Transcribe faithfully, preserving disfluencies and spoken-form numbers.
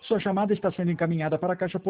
Sua chamada está sendo encaminhada para a caixa